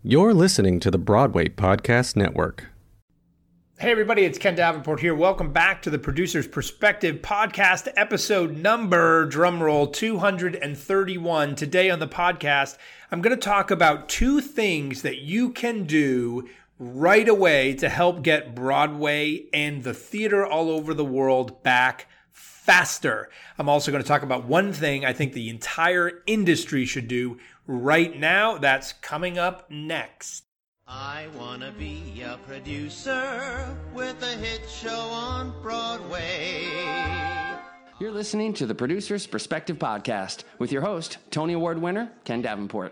You're listening to the Broadway Podcast Network. Hey everybody, it's Ken Davenport here. Welcome back to the Producer's Perspective Podcast, episode number, drumroll, 231. Today on the podcast, I'm going to talk about two things that you can do right away to help get Broadway and the theater all over the world back faster. I'm also going to talk about one thing I think the entire industry should do right now. That's coming up next. I wanna be a producer with a hit show on Broadway. You're listening to the Producer's Perspective Podcast with your host, Tony Award winner, Ken Davenport.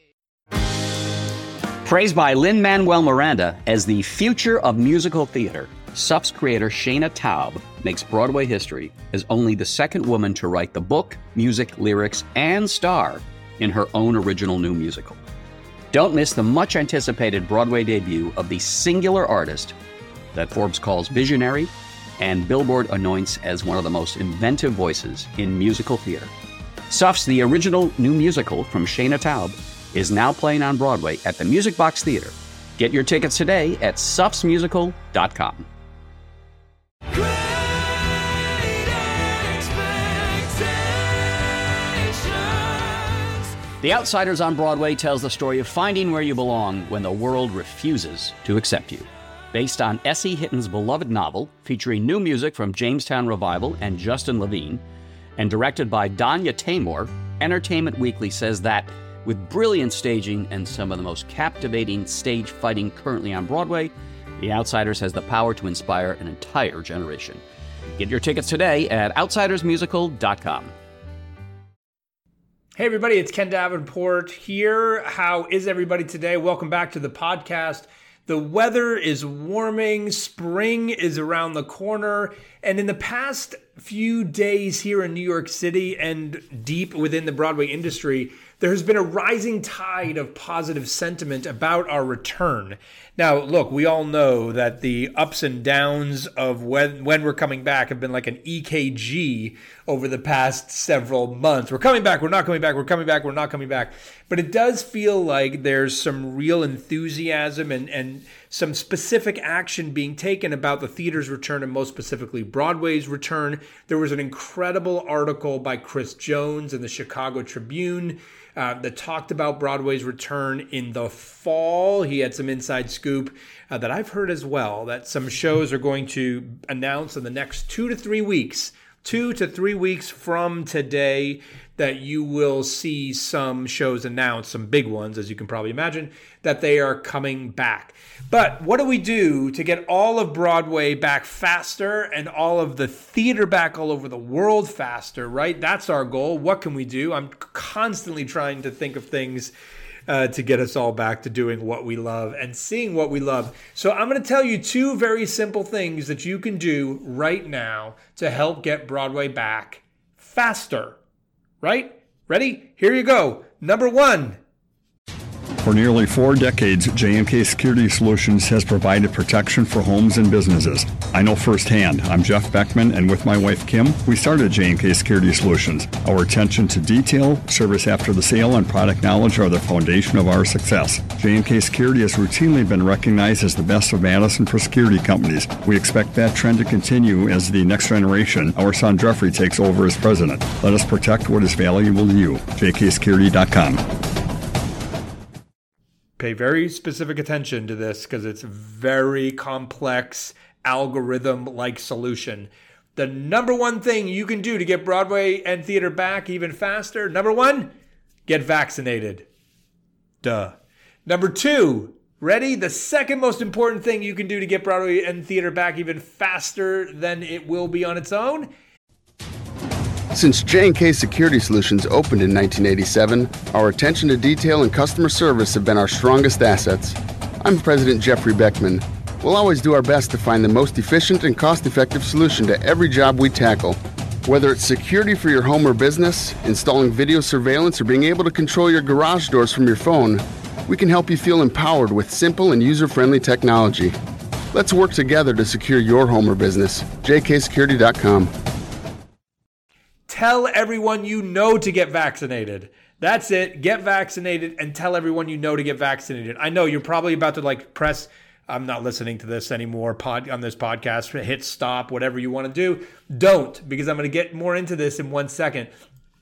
Praised by Lin-Manuel Miranda as the future of musical theater, SUF's creator Shaina Taub makes Broadway history as only the second woman to write the book, music, lyrics, and star in her own original new musical. Don't miss the much-anticipated Broadway debut of the singular artist that Forbes calls visionary and Billboard anoints as one of the most inventive voices in musical theater. SUF's The Original New Musical from Shaina Taub is now playing on Broadway at the Music Box Theater. Get your tickets today at sufsmusical.com. The Outsiders on Broadway tells the story of finding where you belong when the world refuses to accept you. Based on S.E. Hitton's beloved novel, featuring new music from Jamestown Revival and Justin Levine, and directed by Danya Taymor, Entertainment Weekly says that, with brilliant staging and some of the most captivating stage fighting currently on Broadway, The Outsiders has the power to inspire an entire generation. Get your tickets today at outsidersmusical.com. Hey everybody, it's Ken Davenport here. How is everybody today? Welcome back to the podcast. The weather is warming, spring is around the corner, and in the past few days here in New York City and deep within the Broadway industry, there has been a rising tide of positive sentiment about our return. Now, look, we all know that the ups and downs of when we're coming back have been like an EKG over the past several months. We're coming back, we're not coming back, we're coming back, we're not coming back. But it does feel like there's some real enthusiasm and some specific action being taken about the theater's return, and most specifically Broadway's return. There was an incredible article by Chris Jones in the Chicago Tribune that talked about Broadway's return in the fall. He had some inside scoop that I've heard as well, that some shows are going to announce in the next 2 to 3 weeks, 2 to 3 weeks from today, that you will see some shows announced, some big ones, as you can probably imagine, that they are coming back. But what do we do to get all of Broadway back faster and all of the theater back all over the world faster, right? That's our goal. What can we do? I'm constantly trying to think of things to get us all back to doing what we love and seeing what we love. So I'm going to tell you two very simple things that you can do right now to help get Broadway back faster. Right? Ready? Here you go. Number one. For nearly 4 decades, J&K Security Solutions has provided protection for homes and businesses. I know firsthand. I'm Jeff Beckman, and with my wife Kim, we started J&K Security Solutions. Our attention to detail, service after the sale, and product knowledge are the foundation of our success. J&K Security has routinely been recognized as the best of Madison for security companies. We expect that trend to continue as the next generation, our son Jeffrey, takes over as president. Let us protect what is valuable to you. jksecurity.com. Pay very specific attention to this because it's a very complex algorithm-like solution. The number one thing you can do to get Broadway and theater back even faster, number one, get vaccinated. Duh. Number two, ready? The second most important thing you can do to get Broadway and theater back even faster than it will be on its own. Since J&K Security Solutions opened in 1987, our attention to detail and customer service have been our strongest assets. I'm President Jeffrey Beckman. We'll always do our best to find the most efficient and cost-effective solution to every job we tackle. Whether it's security for your home or business, installing video surveillance, or being able to control your garage doors from your phone, we can help you feel empowered with simple and user-friendly technology. Let's work together to secure your home or business. jksecurity.com. Tell everyone you know to get vaccinated. That's it. Get vaccinated and tell everyone you know to get vaccinated. I know you're probably about to press, I'm not listening to this anymore on this podcast, hit stop, whatever you want to do. Don't, because I'm going to get more into this in 1 second.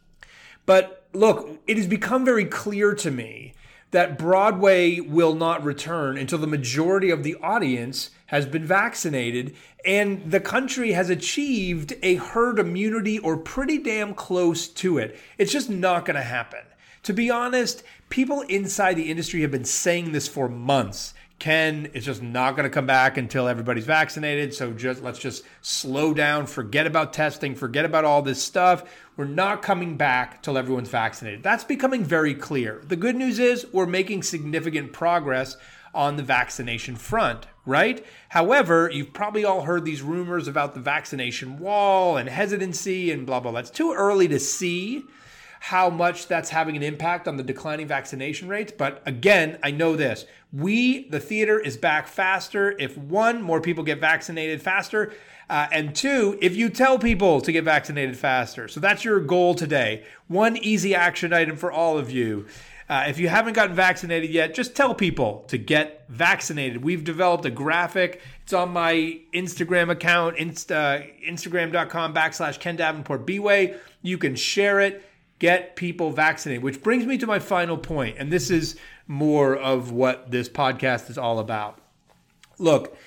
But look, it has become very clear to me that Broadway will not return until the majority of the audience has been vaccinated and the country has achieved a herd immunity or pretty damn close to it. It's just not going to happen. To be honest, people inside the industry have been saying this for months. Ken, it's just not going to come back until everybody's vaccinated. So let's just slow down, forget about testing, forget about all this stuff. We're not coming back till everyone's vaccinated. That's becoming very clear. The good news is we're making significant progress on the vaccination front, right? However, you've probably all heard these rumors about the vaccination wall and hesitancy and blah, blah, blah. It's too early to see how much that's having an impact on the declining vaccination rates. But again, I know this. The theater is back faster if, one, more people get vaccinated faster, and two, if you tell people to get vaccinated faster. So that's your goal today. One easy action item for all of you. If you haven't gotten vaccinated yet, just tell people to get vaccinated. We've developed a graphic. It's on my Instagram account, instagram.com/Ken Davenport B-Way. You can share it. Get people vaccinated, which brings me to my final point. And this is more of what this podcast is all about. Look,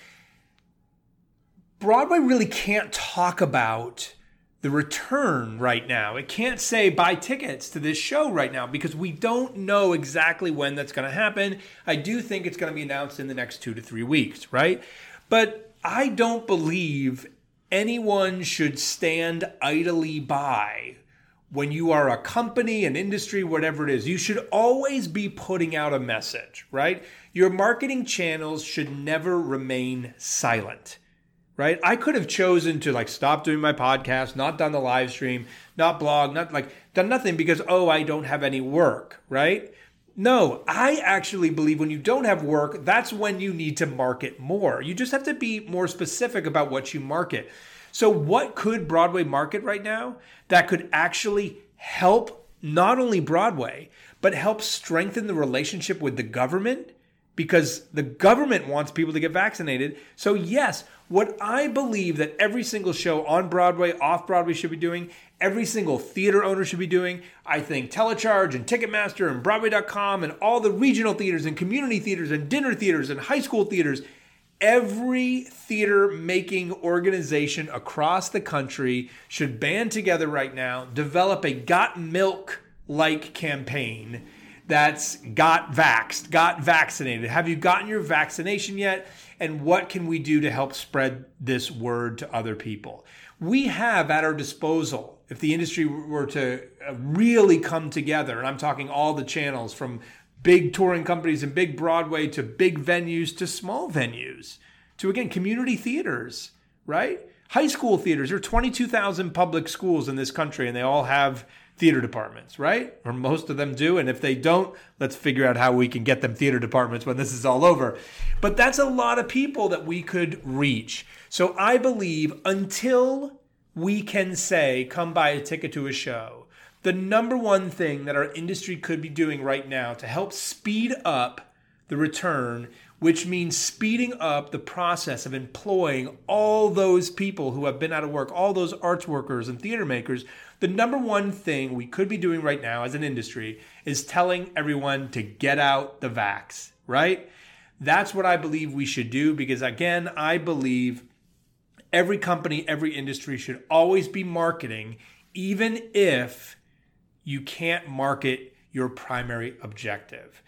Broadway really can't talk about the return right now. It can't say buy tickets to this show right now because we don't know exactly when that's going to happen. I do think it's going to be announced in the next 2 to 3 weeks, right? But I don't believe anyone should stand idly by when you are a company, an industry, whatever it is. You should always be putting out a message, right? Your marketing channels should never remain silent, right? I could have chosen to stop doing my podcast, not done the live stream, not blog, not done nothing because, I don't have any work, right? No, I actually believe when you don't have work, that's when you need to market more. You just have to be more specific about what you market. So what could Broadway market right now that could actually help not only Broadway, but help strengthen the relationship with the government? Because the government wants people to get vaccinated. So yes, what I believe that every single show on Broadway, off Broadway should be doing, every single theater owner should be doing, I think Telecharge and Ticketmaster and Broadway.com and all the regional theaters and community theaters and dinner theaters and high school theaters, every theater-making organization across the country should band together right now, develop a Got Milk-like campaign that's got vaccinated. Have you gotten your vaccination yet? And what can we do to help spread this word to other people? We have at our disposal, if the industry were to really come together, and I'm talking all the channels from big touring companies and big Broadway to big venues to small venues to, again, community theaters, right? High school theaters. There are 22,000 public schools in this country and they all have theater departments, right? Or most of them do. And if they don't, let's figure out how we can get them theater departments when this is all over. But that's a lot of people that we could reach. So I believe until we can say, come buy a ticket to a show, the number one thing that our industry could be doing right now to help speed up the return, which means speeding up the process of employing all those people who have been out of work, all those arts workers and theater makers, the number one thing we could be doing right now as an industry is telling everyone to get out the vax, right? That's what I believe we should do because, again, I believe every company, every industry should always be marketing, even if you can't market your primary objective.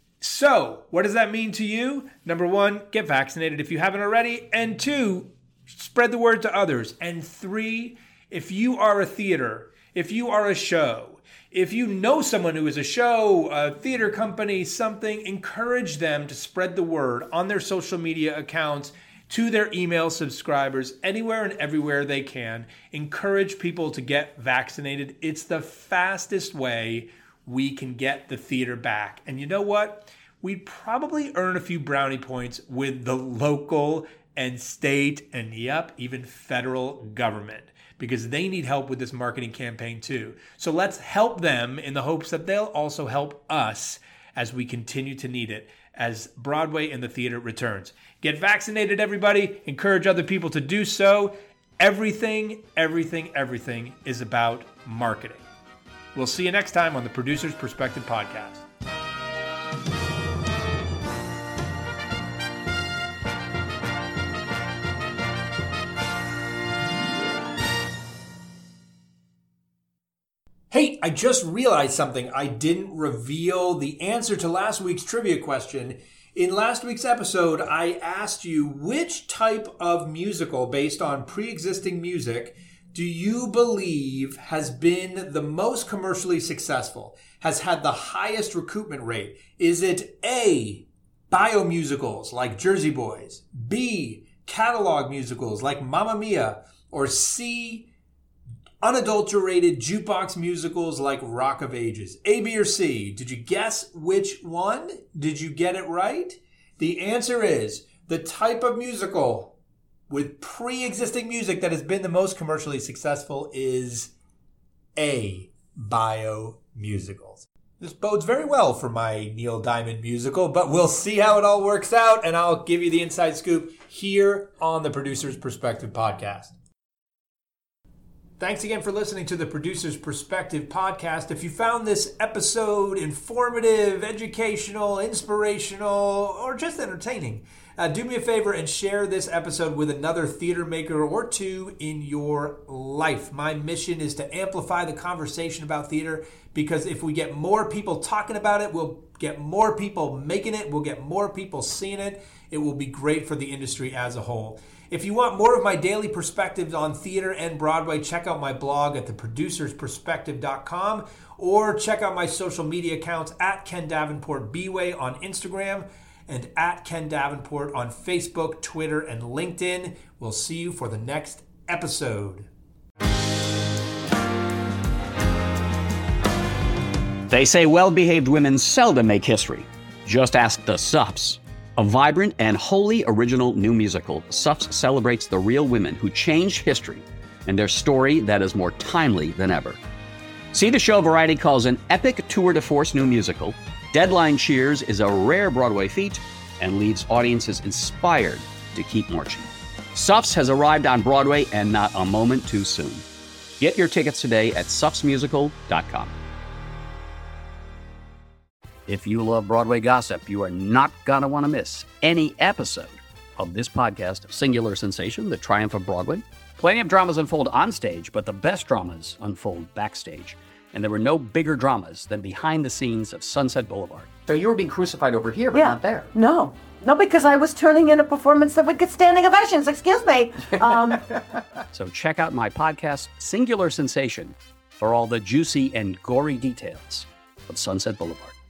So, what does that mean to you? Number one, get vaccinated if you haven't already. And two, spread the word to others. And three, if you are a theater, if you are a show, if you know someone who is a show, a theater company, something, encourage them to spread the word on their social media accounts, to their email subscribers, anywhere and everywhere they can. Encourage people to get vaccinated. It's the fastest way we can get the theater back. And you know what? We'd probably earn a few brownie points with the local and state and even federal government. because they need help with this marketing campaign too. So let's help them in the hopes that they'll also help us as we continue to need it as Broadway and the theater returns. Get vaccinated, everybody. Encourage other people to do so. Everything is about marketing. We'll see you next time on the Producer's Perspective Podcast. Hey, I just realized something. I didn't reveal the answer to last week's trivia question. In last week's episode, I asked you which type of musical based on pre-existing music do you believe has been the most commercially successful, has had the highest recoupment rate? Is it A, biomusicals like Jersey Boys, B, catalog musicals like Mamma Mia, or C, unadulterated jukebox musicals like Rock of Ages? A, B, or C? Did you guess which one? Did you get it right? The answer is the type of musical with pre-existing music that has been the most commercially successful is A, biomusicals. This bodes very well for my Neil Diamond musical, but we'll see how it all works out, and I'll give you the inside scoop here on the Producer's Perspective Podcast. Thanks again for listening to the Producer's Perspective Podcast. If you found this episode informative, educational, inspirational, or just entertaining, do me a favor and share this episode with another theater maker or two in your life. My mission is to amplify the conversation about theater, because if we get more people talking about it, we'll get more people making it, we'll get more people seeing it. It will be great for the industry as a whole. If you want more of my daily perspectives on theater and Broadway, check out my blog at theproducersperspective.com, or check out my social media accounts at Ken Davenport B-Way on Instagram and at Ken Davenport on Facebook, Twitter, and LinkedIn. We'll see you for the next episode. They say well-behaved women seldom make history. Just ask the Sups. A vibrant and wholly original new musical, Sups celebrates the real women who changed history and their story that is more timely than ever. See the show Variety calls an epic tour de force new musical. Deadline cheers is a rare Broadway feat and leaves audiences inspired to keep marching. Sups has arrived on Broadway, and not a moment too soon. Get your tickets today at supsmusical.com. If you love Broadway gossip, you are not going to want to miss any episode of this podcast of Singular Sensation, The Triumph of Broadway. Plenty of dramas unfold on stage, but the best dramas unfold backstage. And there were no bigger dramas than behind the scenes of Sunset Boulevard. So you were being crucified over here, but not there. No, because I was turning in a performance that would get standing ovations. Excuse me. So check out my podcast, Singular Sensation, for all the juicy and gory details of Sunset Boulevard.